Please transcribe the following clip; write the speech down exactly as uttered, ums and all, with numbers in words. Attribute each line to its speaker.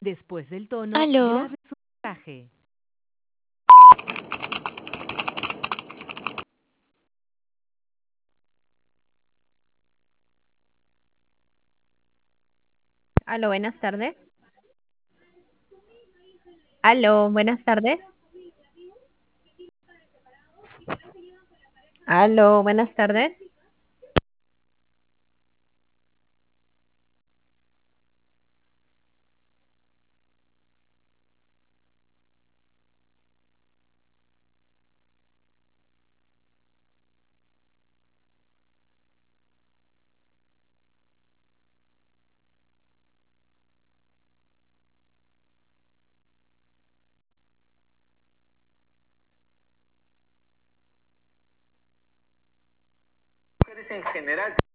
Speaker 1: Después del tono,
Speaker 2: Aló,
Speaker 1: grabe su mensaje.
Speaker 3: Aló, buenas tardes. Aló, buenas tardes. Aló, buenas tardes.
Speaker 4: En general